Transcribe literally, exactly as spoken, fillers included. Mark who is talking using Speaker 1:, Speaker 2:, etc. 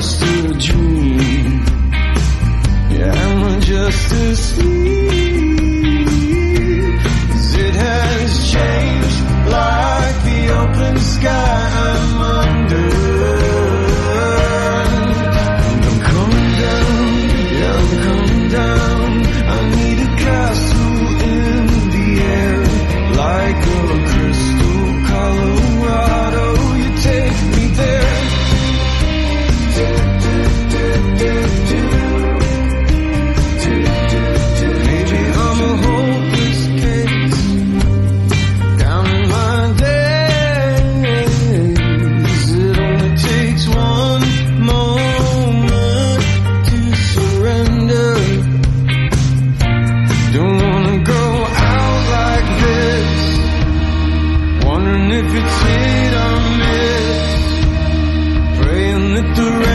Speaker 1: just a dream? Yeah, am I just asleep? 'Cause it has changed like the open sky I'm under. And I'm coming down, yeah, I'm coming down. I need a castle in the air, like a crystal Colorado. You take me there. Maybe I'm a hopeless case, counting my days. It only takes one moment to surrender. Don't wanna go out like this, wondering if it's hit or miss, praying that the rain